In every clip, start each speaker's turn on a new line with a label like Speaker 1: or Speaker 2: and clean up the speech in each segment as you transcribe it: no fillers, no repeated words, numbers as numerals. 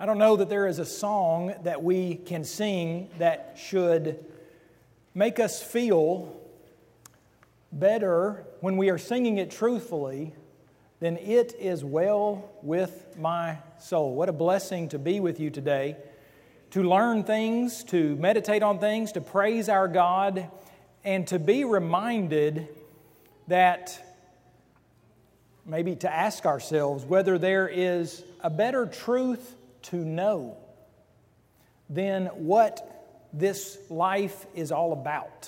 Speaker 1: I don't know that there is a song that we can sing that should make us feel better when we are singing it truthfully than "It is well with my soul." What a blessing to be with you today, to learn things, to meditate on things, to praise our God, and to be reminded that maybe to ask ourselves whether there is a better truth to know than what this life is all about.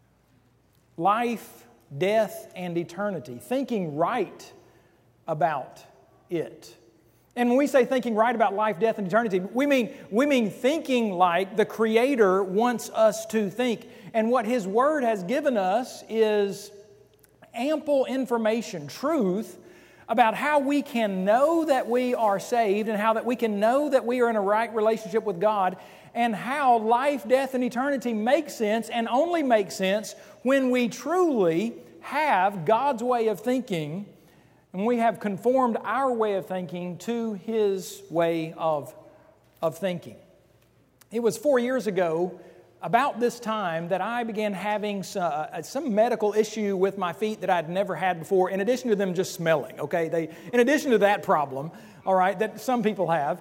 Speaker 1: Life, death, and eternity. Thinking right about it. And when we say thinking right about life, death, and eternity, we mean thinking like the Creator wants us to think. And what His Word has given us is ample information, truth, about how we can know that we are saved and how that we can know that we are in a right relationship with God, and how life, death, and eternity make sense and only make sense when we truly have God's way of thinking and we have conformed our way of thinking to His way of thinking. It was 4 years ago, about this time, that I began having some medical issue with my feet that I'd never had before, in addition to them just smelling, okay? In addition to that problem, all right, that some people have,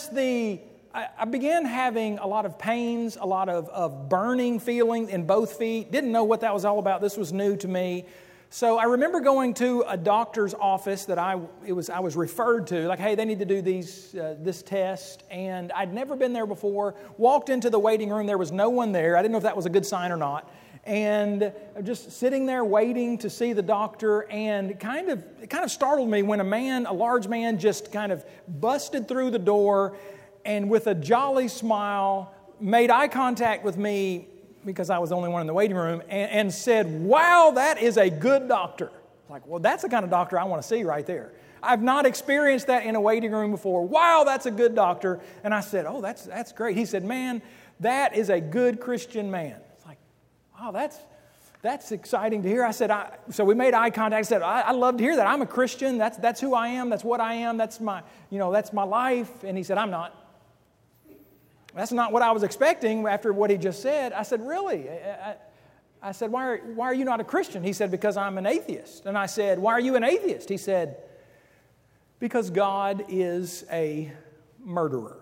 Speaker 1: I began having a lot of pains, a lot of burning feeling in both feet. Didn't know what that was all about. This was new to me. So I remember going to a doctor's office that I was referred to, like, hey, they need to do this test, and I'd never been there before. Walked into the waiting room, there was no one there. I didn't know if that was a good sign or not, and just sitting there waiting to see the doctor, and it kind of startled me when a large man, just kind of busted through the door, and with a jolly smile made eye contact with me, because I was the only one in the waiting room, and said, "Wow, that is a good doctor." Like, well, that's the kind of doctor I want to see right there. I've not experienced that in a waiting room before. Wow, that's a good doctor. And I said, "Oh, that's great." He said, "Man, that is a good Christian man." It's like, wow, that's exciting to hear. I said, so we made eye contact. I said, I love to hear that. I'm a Christian. That's who I am. That's what I am. That's my life. And he said, "I'm not." That's not what I was expecting after what he just said. I said, "Really?" I said, why are you not a Christian?" He said, "Because I'm an atheist." And I said, "Why are you an atheist?" He said, "Because God is a murderer."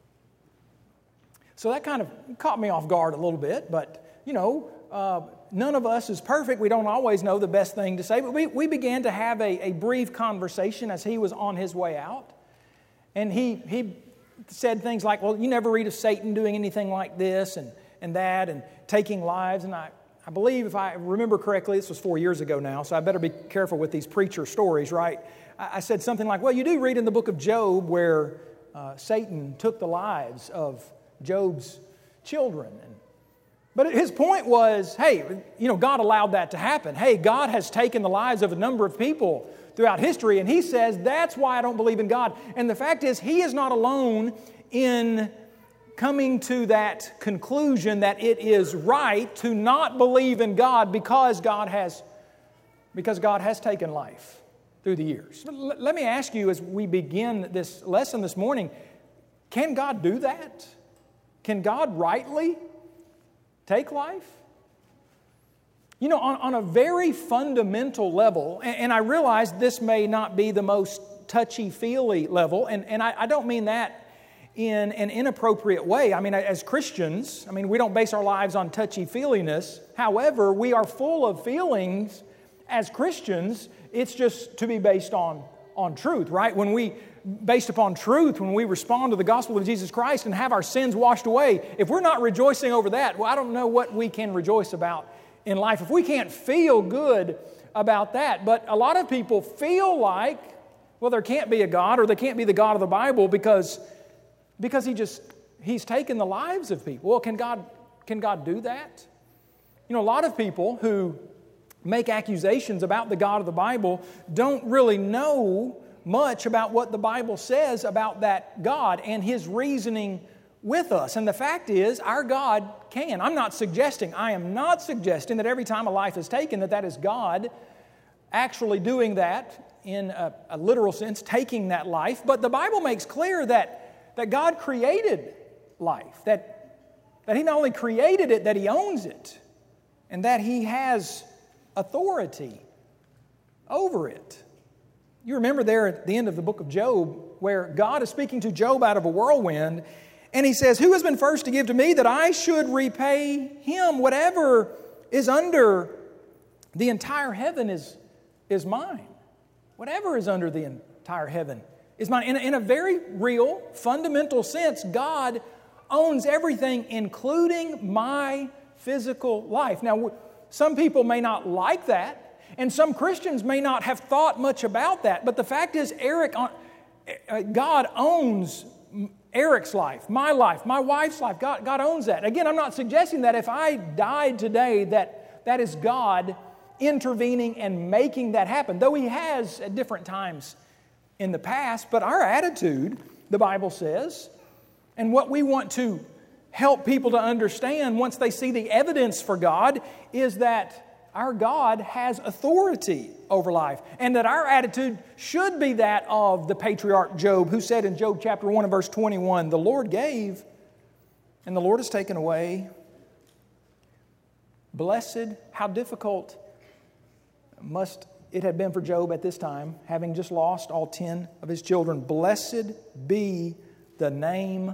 Speaker 1: So that kind of caught me off guard a little bit, but, none of us is perfect. We don't always know the best thing to say, but we began to have a brief conversation as he was on his way out. And he said things like, "Well, you never read of Satan doing anything like this and that and taking lives." And I believe, if I remember correctly, this was 4 years ago now, so I better be careful with these preacher stories, right? I said something like, "Well, you do read in the book of Job where Satan took the lives of Job's children." But his point was, hey, God allowed that to happen. Hey, God has taken the lives of a number of people throughout history, and he says that's why I don't believe in God. And the fact is, he is not alone in coming to that conclusion that it is right to not believe in God because God has taken life through the years. Let me ask you, as we begin this lesson this morning, can God do that? Can God rightly take life? On a very fundamental level, and I realize this may not be the most touchy-feely level, and I don't mean that in an inappropriate way. I mean, as Christians, we don't base our lives on touchy-feeliness. However, we are full of feelings as Christians. It's just to be based on truth, right? Based upon truth, when we respond to the gospel of Jesus Christ and have our sins washed away, if we're not rejoicing over that, well, I don't know what we can rejoice about in life. If we can't feel good about that. But a lot of people feel like, well, there can't be a God, or there can't be the God of the Bible because He's taken the lives of people. Well, can God do that? A lot of people who make accusations about the God of the Bible don't really know much about what the Bible says about that God and His reasoning with us. And the fact is, our God can. I am not suggesting that every time a life is taken that is God actually doing that in a literal sense, taking that life. But the Bible makes clear that that God created life, that He not only created it, that He owns it, and that He has authority over it. You remember there at the end of the book of Job, where God is speaking to Job out of a whirlwind, and He says, "Who has been first to give to me that I should repay him? Whatever is under the entire heaven is mine." Whatever is under the entire heaven is mine. In a very real, fundamental sense, God owns everything, including my physical life. Now, some people may not like that, and some Christians may not have thought much about that, but the fact is, God owns Eric's life, my wife's life. God owns that. Again, I'm not suggesting that if I died today that is God intervening and making that happen, though He has at different times in the past. But our attitude, the Bible says, and what we want to help people to understand once they see the evidence for God, is that our God has authority over life, and that our attitude should be that of the patriarch Job, who said in Job chapter 1 and verse 21, "The Lord gave, and the Lord has taken away. Blessed," how difficult must it have been for Job at this time, having just lost all 10 of his children. "Blessed be the name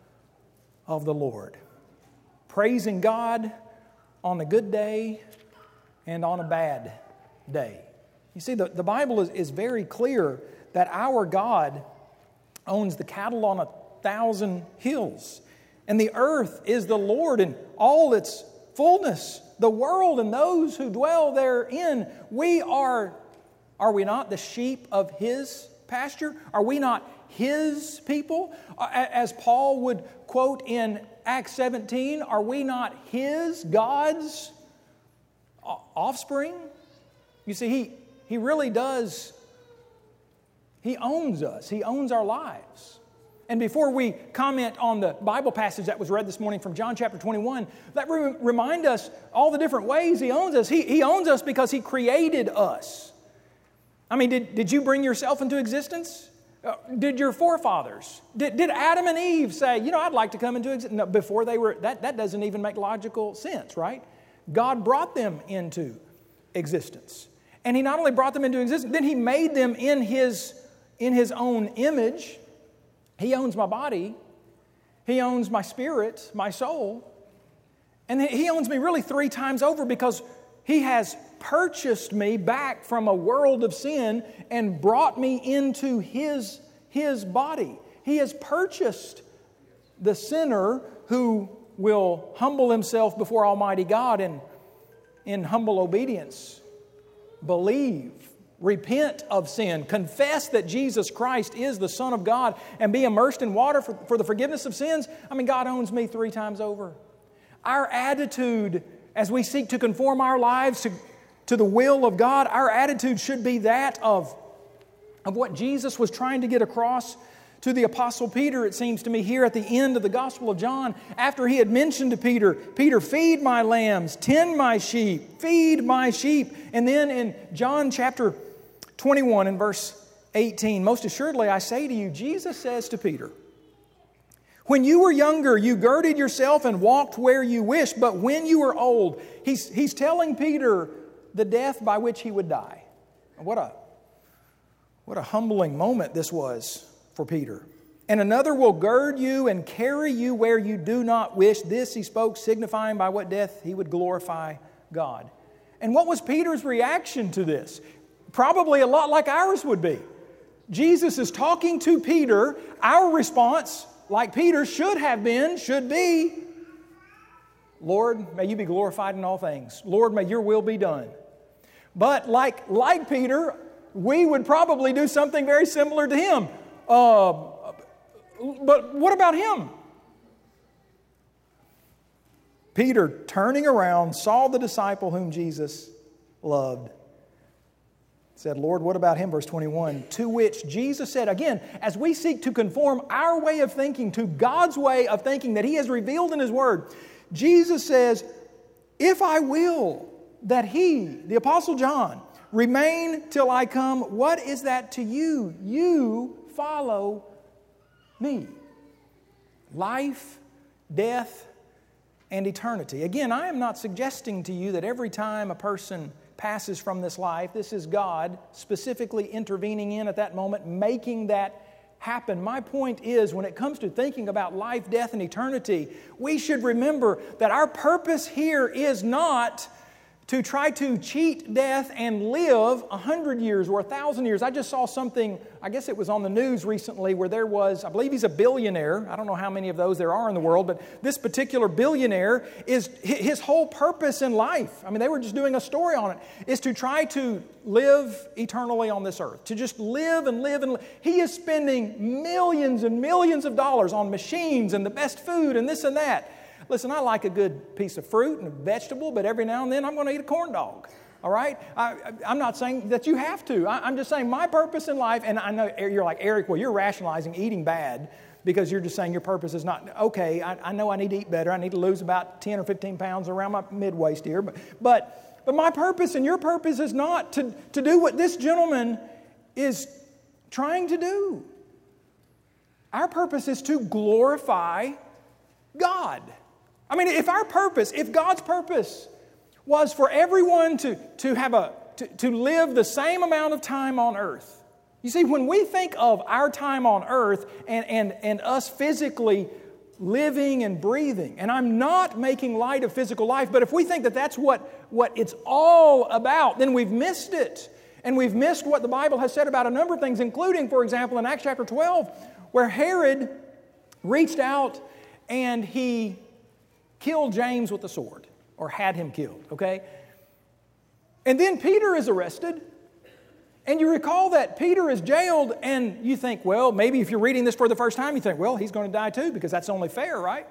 Speaker 1: of the Lord." Praising God on a good day and on a bad day. You see, the Bible is very clear that our God owns the cattle on 1,000 hills. And the earth is the Lord in all its fullness, the world and those who dwell therein. We are we not the sheep of His pasture? Are we not His people? As Paul would quote in Acts 17, are we not His, God's offspring? You see, He really does. He owns us. He owns our lives. And before we comment on the Bible passage that was read this morning from John chapter 21, that remind us all the different ways He owns us. He owns us because He created us. I mean, did you bring yourself into existence? Did your forefathers, did Adam and Eve say, I'd like to come into existence? No, before they were, that doesn't even make logical sense, right? God brought them into existence. And He not only brought them into existence, then He made them in His own image. He owns my body. He owns my spirit, my soul. And He owns me really 3 times over, because He has purchased me back from a world of sin and brought me into His body. He has purchased the sinner who will humble himself before Almighty God and in humble obedience believe, repent of sin, confess that Jesus Christ is the Son of God, and be immersed in water for the forgiveness of sins. I mean, God owns me 3 times over. Our attitude as we seek to conform our lives to the will of God, our attitude should be that of what Jesus was trying to get across to the Apostle Peter, it seems to me, here at the end of the Gospel of John, after he had mentioned to Peter, "Feed my lambs, tend my sheep, feed my sheep." And then in John chapter 21 and verse 18, "Most assuredly I say to you," Jesus says to Peter, "when you were younger, you girded yourself and walked where you wished, but when you were old," he's telling Peter the death by which he would die. What a humbling moment this was for Peter. "And another will gird you and carry you where you do not wish." This He spoke, signifying by what death He would glorify God. And what was Peter's reaction to this? Probably a lot like ours would be. Jesus is talking to Peter. Our response, like Peter should be, "Lord, may You be glorified in all things. Lord, may Your will be done." But like Peter, we would probably do something very similar to him. But what about him? Peter, turning around, saw the disciple whom Jesus loved. Said, "Lord, what about him?" Verse 21, to which Jesus said, again, as we seek to conform our way of thinking to God's way of thinking that He has revealed in His Word, Jesus says, "If I will that he," the Apostle John, "remain till I come, what is that to you? You follow me." life, death, and eternity. Again, I am not suggesting to you that every time a person passes from this life, this is God specifically intervening in at that moment, making that happen. My point is, when it comes to thinking about life, death, and eternity, we should remember that our purpose here is not to try to cheat death and live 100 years or 1,000 years. I just saw something, I guess it was on the news recently, where there was, I believe he's a billionaire. I don't know how many of those there are in the world, but this particular billionaire, is his whole purpose in life, I mean, they were just doing a story on it, is to try to live eternally on this earth, to just live and live and live. He is spending millions and millions of dollars on machines and the best food and this and that. Listen, I like a good piece of fruit and a vegetable, but every now and then I'm going to eat a corn dog. All right? I'm not saying that you have to. I'm just saying my purpose in life, and I know you're like, Eric, well, you're rationalizing eating bad because you're just saying your purpose is not, okay, I know I need to eat better. I need to lose about 10 or 15 pounds around my mid-waist here. But my purpose and your purpose is not to do what this gentleman is trying to do. Our purpose is to glorify God. I mean, if God's purpose was for everyone to live the same amount of time on earth. You see, when we think of our time on earth and us physically living and breathing, and I'm not making light of physical life, but if we think that that's what it's all about, then we've missed it. And we've missed what the Bible has said about a number of things, including, for example, in Acts chapter 12, where Herod reached out and he killed James with a sword, or had him killed, okay? And then Peter is arrested, and you recall that Peter is jailed, and you think, well, maybe if you're reading this for the first time, you think, well, he's going to die too, because that's only fair, right?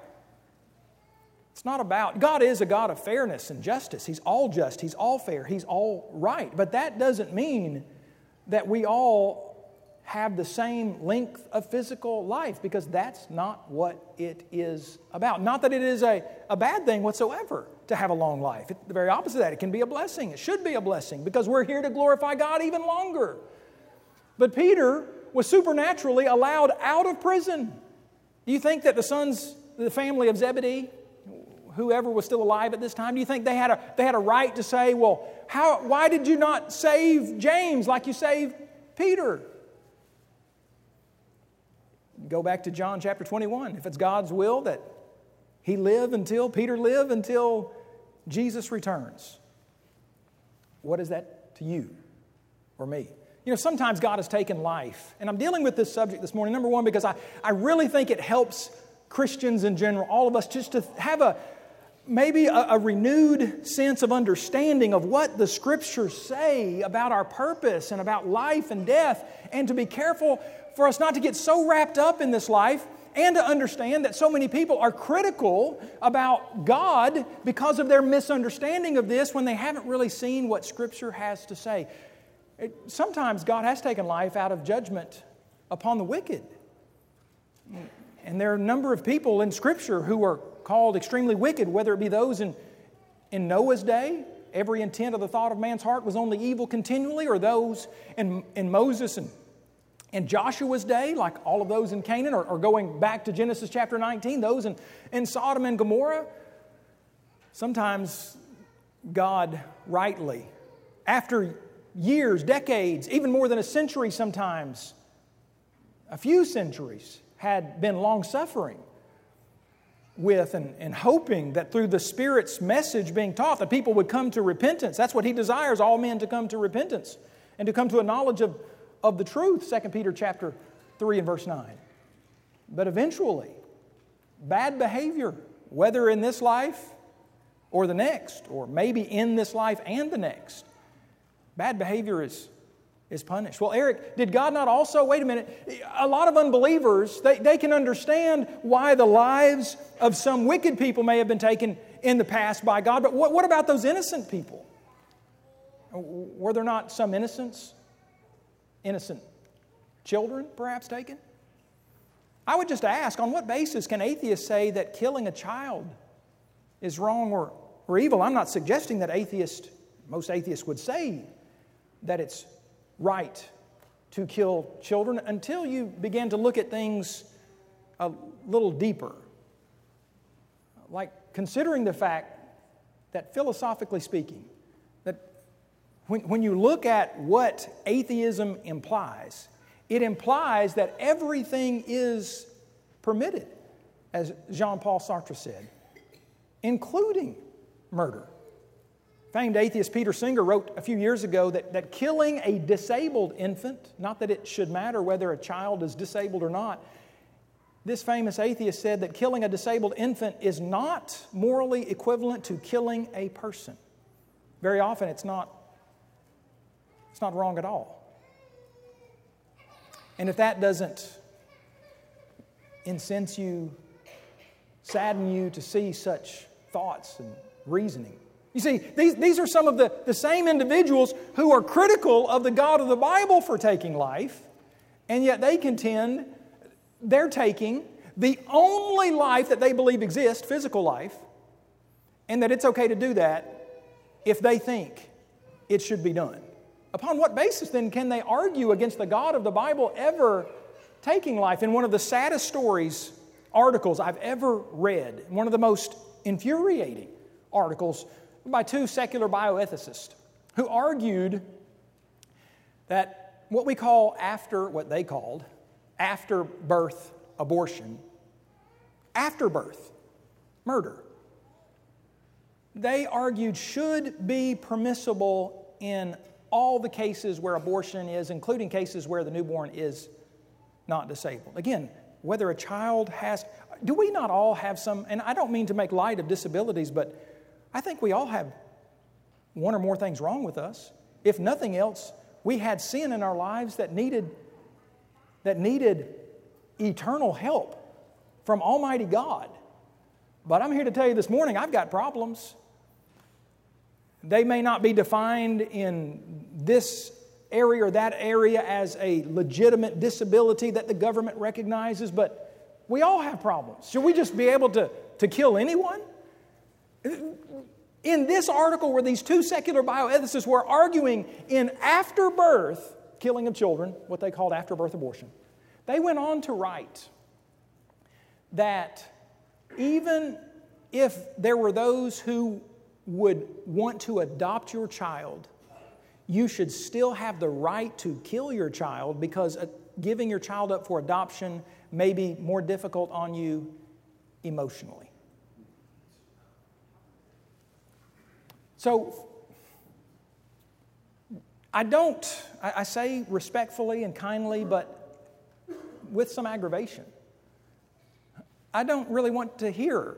Speaker 1: It's not about, God is a God of fairness and justice. He's all just, He's all fair, He's all right. But that doesn't mean that we all have the same length of physical life, because that's not what it is about. Not that it is a bad thing whatsoever to have a long life. It's the very opposite of that. It can be a blessing. It should be a blessing, because we're here to glorify God even longer. But Peter was supernaturally allowed out of prison. Do you think that the family of Zebedee, whoever was still alive at this time, do you think they had a right to say, well, why did you not save James like you saved Peter? Go back to John chapter 21. If it's God's will that Peter live until Jesus returns, what is that to you or me? You know, sometimes God has taken life. And I'm dealing with this subject this morning, number one, because I really think it helps Christians in general, all of us, just to have maybe a renewed sense of understanding of what the Scriptures say about our purpose and about life and death, and to be careful for us not to get so wrapped up in this life, and to understand that so many people are critical about God because of their misunderstanding of this when they haven't really seen what Scripture has to say. Sometimes God has taken life out of judgment upon the wicked. And there are a number of people in Scripture who are called extremely wicked, whether it be those in Noah's day, every intent of the thought of man's heart was only evil continually, or those in Moses and Joshua's day, like all of those in Canaan, or going back to Genesis chapter 19, those in Sodom and Gomorrah. Sometimes God rightly, after years, decades, even more than a century sometimes, a few centuries, had been long-suffering with and hoping that through the Spirit's message being taught, that people would come to repentance. That's what He desires, all men to come to repentance and to come to a knowledge of the truth, 2 Peter chapter 3 and verse 9. But eventually, bad behavior, whether in this life or the next, or maybe in this life and the next, bad behavior is punished. Well, Eric, did God not also, wait a minute, a lot of unbelievers, they can understand why the lives of some wicked people may have been taken in the past by God, but what about those innocent people? Were there not some innocent children perhaps taken? I would just ask, on what basis can atheists say that killing a child is wrong or evil? I'm not suggesting that most atheists would say that it's right to kill children until you begin to look at things a little deeper. Like considering the fact that philosophically speaking, that when you look at what atheism implies, it implies that everything is permitted, as Jean-Paul Sartre said, including murder. Famed atheist Peter Singer wrote a few years ago that killing a disabled infant, not that it should matter whether a child is disabled or not, this famous atheist said that killing a disabled infant is not morally equivalent to killing a person. Very often it's not wrong at all. And if that doesn't incense you, sadden you to see such thoughts and reasoning. You see, these are some of the same individuals who are critical of the God of the Bible for taking life, and yet they contend they're taking the only life that they believe exists, physical life, and that it's okay to do that if they think it should be done. Upon what basis then can they argue against the God of the Bible ever taking life? In one of the saddest stories, articles I've ever read, one of the most infuriating articles by two secular bioethicists who argued that what they called after birth abortion, after birth murder, they argued should be permissible in all the cases where abortion is, including cases where the newborn is not disabled. Again, whether a child has, do we not all have some, and I don't mean to make light of disabilities, but I think we all have one or more things wrong with us. If nothing else, we had sin in our lives that needed eternal help from Almighty God. But I'm here to tell you this morning, I've got problems. They may not be defined in this area or that area as a legitimate disability that the government recognizes, but we all have problems. Should we just be able to kill anyone? In this article where these two secular bioethicists were arguing in after-birth killing of children, what they called after-birth abortion, they went on to write that even if there were those who would want to adopt your child, you should still have the right to kill your child because giving your child up for adoption may be more difficult on you emotionally. So, I say respectfully and kindly, but with some aggravation. I don't really want to hear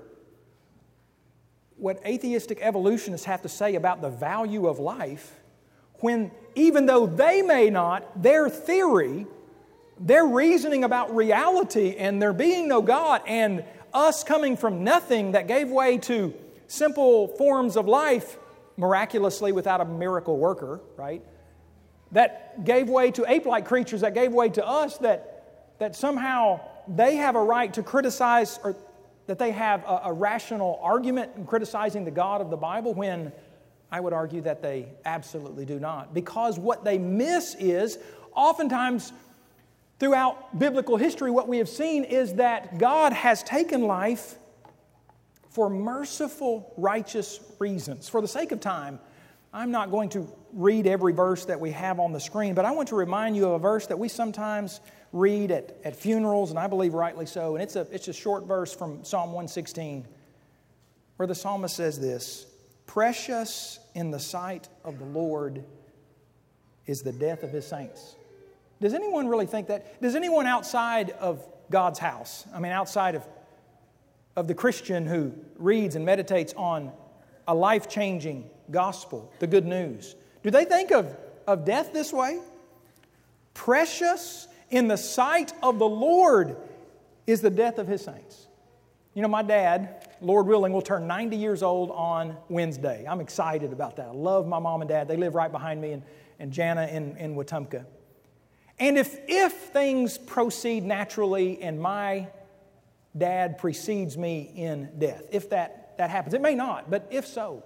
Speaker 1: what atheistic evolutionists have to say about the value of life when, even though they may not, their theory, their reasoning about reality and there being no God and us coming from nothing that gave way to simple forms of life miraculously without a miracle worker, right? That gave way to ape-like creatures, that gave way to us, that somehow they have a right to criticize, or that they have a rational argument in criticizing the God of the Bible, when I would argue that they absolutely do not. Because what they miss is, oftentimes throughout biblical history, what we have seen is that God has taken life for merciful, righteous reasons. For the sake of time, I'm not going to read every verse that we have on the screen, but I want to remind you of a verse that we sometimes read at funerals, and I believe rightly so. And it's a short verse from Psalm 116, where the psalmist says this: "Precious in the sight of the Lord is the death of His saints." Does anyone really think that? Does anyone outside of God's house, outside of the Christian who reads and meditates on a life-changing gospel, the good news, do they think of death this way? Precious in the sight of the Lord is the death of His saints. You know, my dad, Lord willing, will turn 90 years old on Wednesday. I'm excited about that. I love my mom and dad. They live right behind me and Jana in Wetumpka. And if things proceed naturally and my dad precedes me in death, if that happens, it may not, but if so,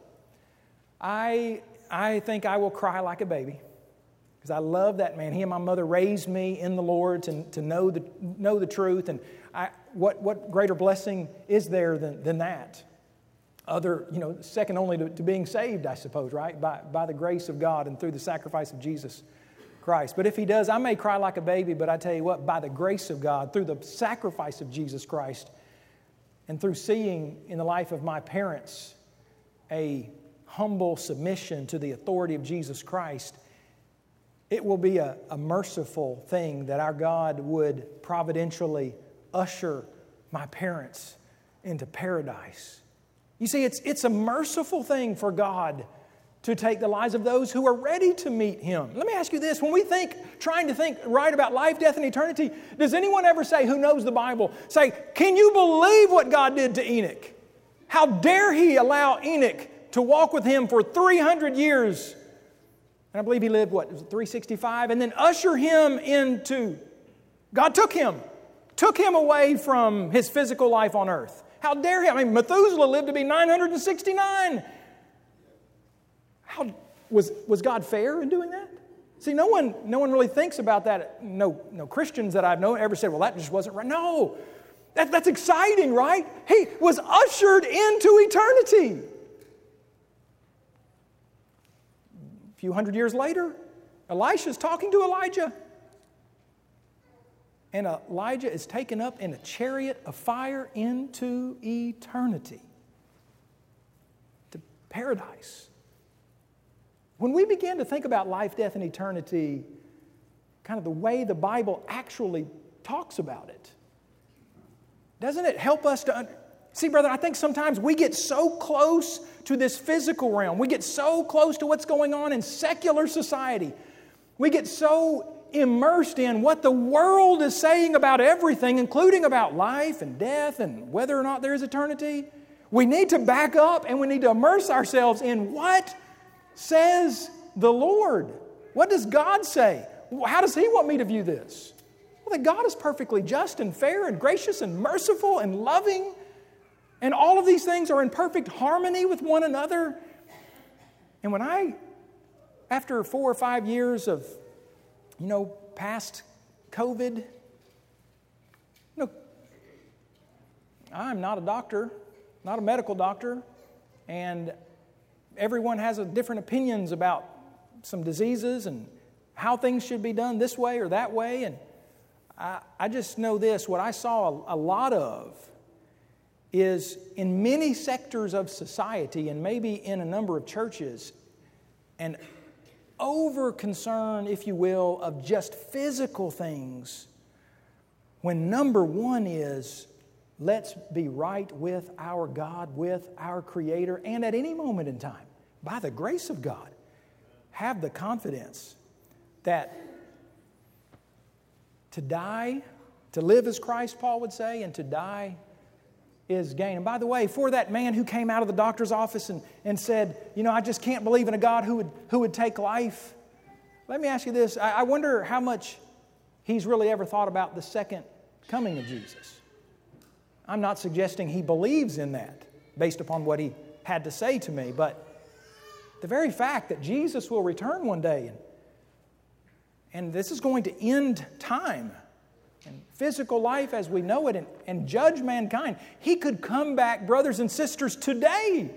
Speaker 1: I think I will cry like a baby, because I love that man. He and my mother raised me in the Lord to know the truth, and what greater blessing is there than that? Second only to being saved, I suppose, right? By the grace of God and through the sacrifice of Jesus Christ. But if He does, I may cry like a baby, but I tell you what, by the grace of God, through the sacrifice of Jesus Christ, and through seeing in the life of my parents a humble submission to the authority of Jesus Christ, it will be a merciful thing that our God would providentially usher my parents into paradise. You see, it's a merciful thing for God to take the lives of those who are ready to meet Him. Let me ask you this. When we trying to think right about life, death, and eternity, does anyone ever say, who knows the Bible, say, can you believe what God did to Enoch? How dare He allow Enoch to walk with Him for 300 years? And I believe he lived, 365? And then usher him into... God took him away from his physical life on earth. How dare he? I mean, Methuselah lived to be 969. Was God fair in doing that? See, no one really thinks about that. No Christians that I've known ever said, well, that just wasn't right. No, that's exciting, right? He was ushered into eternity. A few hundred years later, Elisha's talking to Elijah. And Elijah is taken up in a chariot of fire into eternity, to paradise. When we begin to think about life, death, and eternity, kind of the way the Bible actually talks about it, doesn't it help us to... See, brother, I think sometimes we get so close to this physical realm. We get so close to what's going on in secular society. We get so immersed in what the world is saying about everything, including about life and death and whether or not there is eternity. We need to back up and we need to immerse ourselves in what says the Lord. What does God say? How does He want me to view this? Well, that God is perfectly just and fair and gracious and merciful and loving. And all of these things are in perfect harmony with one another. And when after 4 or 5 years of, past COVID, I'm not a doctor, not a medical doctor, and everyone has different opinions about some diseases and how things should be done this way or that way. And I just know this, what I saw a lot of is in many sectors of society and maybe in a number of churches, an over concern, if you will, of just physical things, when number one is, let's be right with our God, with our Creator, and at any moment in time, by the grace of God, have the confidence that to die, to live as Christ, Paul would say, and to die is gain. And by the way, for that man who came out of the doctor's office and said, I just can't believe in a God who would take life. Let me ask you this. I wonder how much he's really ever thought about the second coming of Jesus. I'm not suggesting he believes in that based upon what he had to say to me, but the very fact that Jesus will return one day and this is going to end time and physical life as we know it and judge mankind. He could come back, brothers and sisters, today,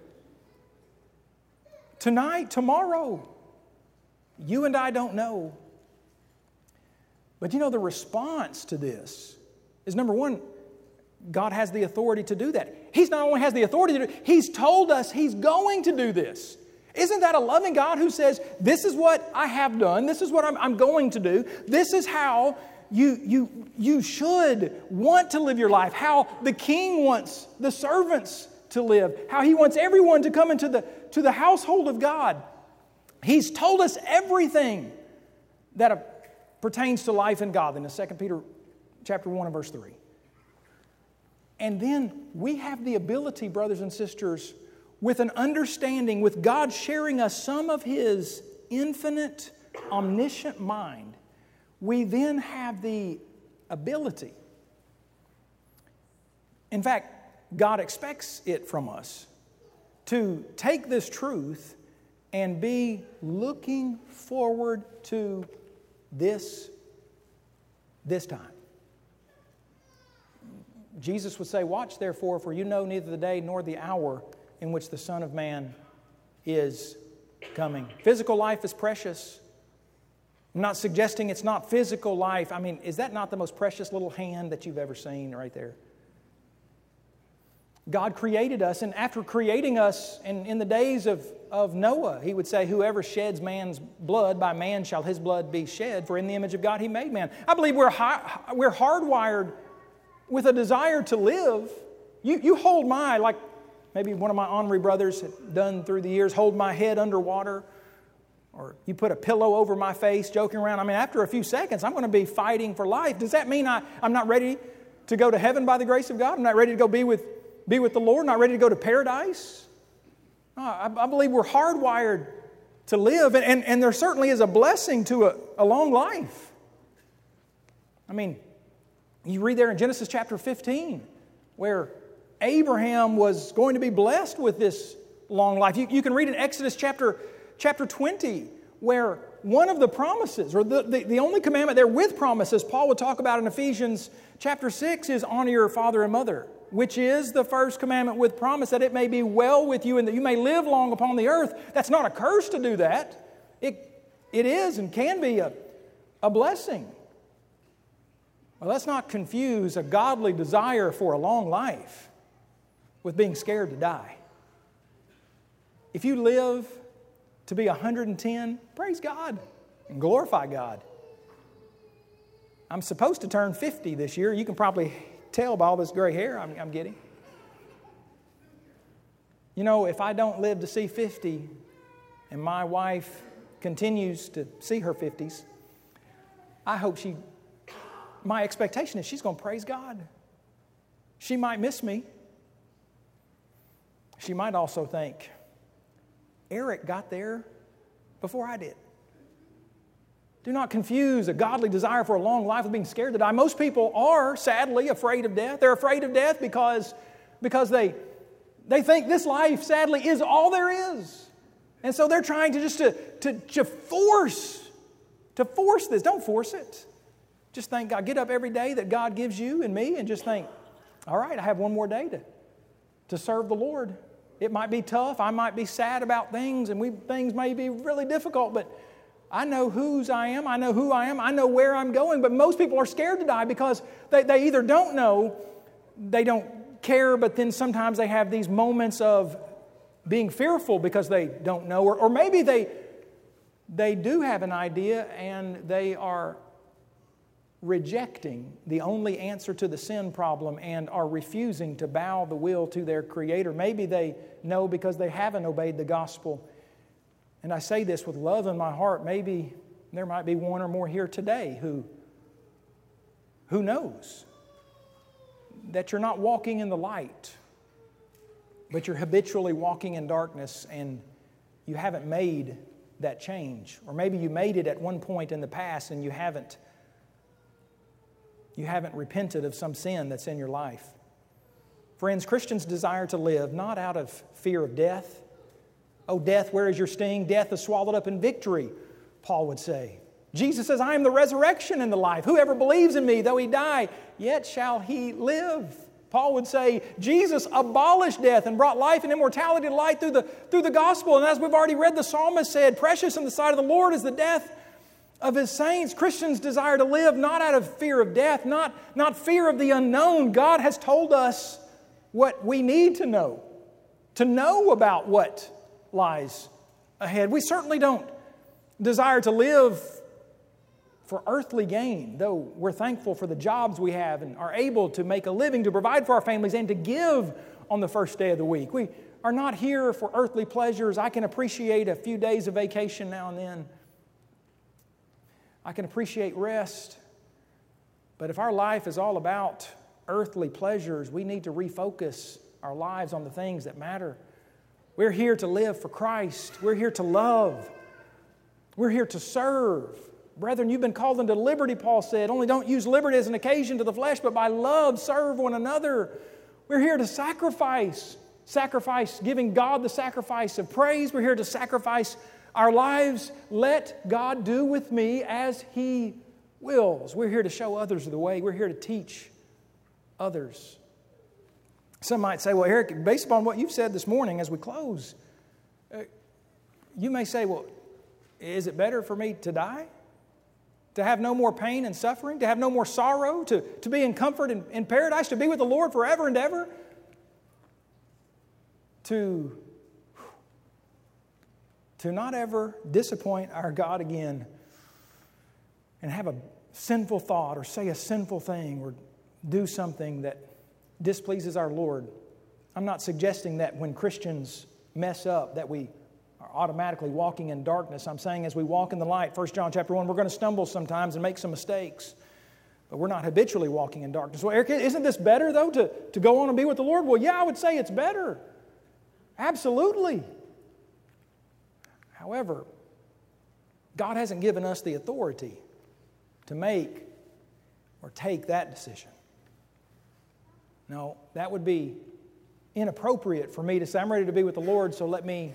Speaker 1: tonight, tomorrow. You and I don't know. But the response to this is, number one, God has the authority to do that. He's not only has the authority to do it, He's told us He's going to do this. Isn't that a loving God who says, this is what I have done, this is what I'm going to do, this is how you should want to live your life, how the king wants the servants to live, how He wants everyone to come into the household of God. He's told us everything that pertains to life and godliness, 2 Peter chapter 1 and verse 3. And then we have the ability, brothers and sisters, with an understanding, with God sharing us some of His infinite, omniscient mind, we then have the ability. In fact, God expects it from us to take this truth and be looking forward to this time. Jesus would say, "Watch therefore, for you know neither the day nor the hour in which the Son of Man is coming." Physical life is precious. I'm not suggesting it's not physical life. I mean, is that not the most precious little hand that you've ever seen right there? God created us, and after creating us, and in the days of Noah, He would say, "Whoever sheds man's blood, by man shall his blood be shed, for in the image of God He made man." I believe we're hardwired with a desire to live. You hold my, like maybe one of my Henri brothers had done through the years, hold my head underwater, or you put a pillow over my face, joking around. I mean, after a few seconds, I'm going to be fighting for life. Does that mean I'm not ready to go to heaven by the grace of God? I'm not ready to go be with the Lord, not ready to go to paradise? No, I believe we're hardwired to live, and there certainly is a blessing to a long life. I mean, you read there in Genesis chapter 15, where Abraham was going to be blessed with this long life. You can read in Exodus chapter 20, where one of the promises, or the only commandment there with promises, Paul would talk about in Ephesians chapter 6, is honor your father and mother, which is the first commandment with promise, that it may be well with you and that you may live long upon the earth. That's not a curse to do that. It is and can be a blessing. Well, let's not confuse a godly desire for a long life with being scared to die. If you live to be 110, praise God and glorify God. I'm supposed to turn 50 this year. You can probably tell by all this gray hair I'm getting. You know, if I don't live to see 50 and my wife continues to see her 50s, I hope my expectation is she's going to praise God. She might miss me. She might also think, Eric got there before I did. Do not confuse a godly desire for a long life with being scared to die. Most people are, sadly, afraid of death. They're afraid of death because they think this life, sadly, is all there is. And so they're trying to force this. Don't force it. Just thank God. Get up every day that God gives you and me and just think, all right, I have one more day to serve the Lord. It might be tough. I might be sad about things, and things may be really difficult, but I know whose I am. I know who I am. I know where I'm going. But most people are scared to die because they either don't know, they don't care, but then sometimes they have these moments of being fearful because they don't know, or maybe they do have an idea and they are rejecting the only answer to the sin problem and are refusing to bow the will to their Creator. Maybe they know because they haven't obeyed the gospel. And I say this with love in my heart. Maybe there might be one or more here today who knows that you're not walking in the light, but you're habitually walking in darkness, and you haven't made that change. Or maybe you made it at one point in the past and you haven't repented of some sin that's in your life. Friends, Christians desire to live not out of fear of death. Oh, death, where is your sting? Death is swallowed up in victory, Paul would say. Jesus says, I am the resurrection and the life. Whoever believes in me, though he die, yet shall he live. Paul would say, Jesus abolished death and brought life and immortality to light through the gospel. And as we've already read, the psalmist said, precious in the sight of the Lord is the death of His saints. Christians desire to live not out of fear of death, not fear of the unknown. God has told us what we need to know about what lies ahead. We certainly don't desire to live for earthly gain, though we're thankful for the jobs we have and are able to make a living, to provide for our families, and to give on the first day of the week. We are not here for earthly pleasures. I can appreciate a few days of vacation now and then. I can appreciate rest. But if our life is all about earthly pleasures, we need to refocus our lives on the things that matter. We're here to live for Christ. We're here to love. We're here to serve. Brethren, you've been called into liberty, Paul said. Only don't use liberty as an occasion to the flesh, but by love serve one another. We're here to sacrifice, giving God the sacrifice of praise. We're here to sacrifice our lives. Let God do with me as He wills. We're here to show others the way. We're here to teach others Some might say, well, Eric, based upon what you've said this morning as we close, you may say, well, is it better for me to die? To have no more pain and suffering? To have no more sorrow? To be in comfort in paradise? To be with the Lord forever and ever? To not ever disappoint our God again and have a sinful thought or say a sinful thing or do something that displeases our Lord. I'm not suggesting that when Christians mess up that we are automatically walking in darkness. I'm saying as we walk in the light, 1 John chapter 1, we're going to stumble sometimes and make some mistakes. But we're not habitually walking in darkness. Well, Eric, isn't this better though to go on and be with the Lord? Well, yeah, I would say it's better. Absolutely. However, God hasn't given us the authority to make or take that decision. No, that would be inappropriate for me to say, I'm ready to be with the Lord, so let me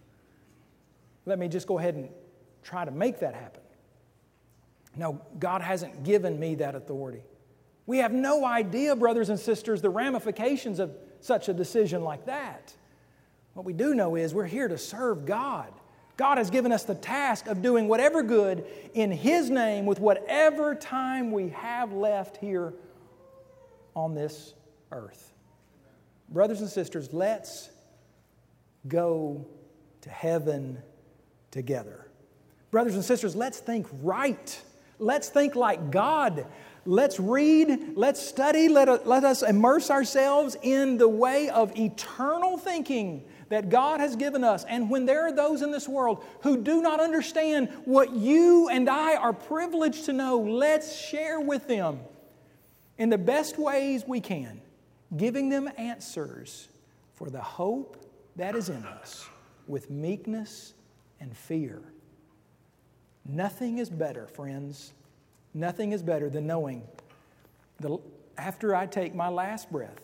Speaker 1: just go ahead and try to make that happen. No, God hasn't given me that authority. We have no idea, brothers and sisters, the ramifications of such a decision like that. What we do know is we're here to serve God. God has given us the task of doing whatever good in His name with whatever time we have left here on this earth. Brothers and sisters, let's go to heaven together. Brothers and sisters, let's think right. Let's think like God. Let's read, let's study, let us immerse ourselves in the way of eternal thinking that God has given us. And when there are those in this world who do not understand what you and I are privileged to know, let's share with them in the best ways we can, giving them answers for the hope that is in us with meekness and fear. Nothing is better, friends. Nothing is better than knowing that after I take my last breath,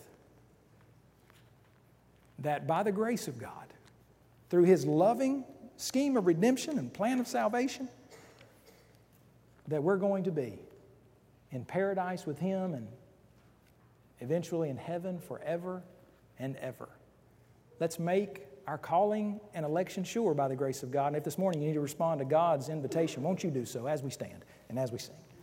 Speaker 1: that by the grace of God, through His loving scheme of redemption and plan of salvation, that we're going to be in paradise with Him and eventually in heaven forever and ever. Let's make our calling and election sure by the grace of God. And if this morning you need to respond to God's invitation, won't you do so as we stand and as we sing?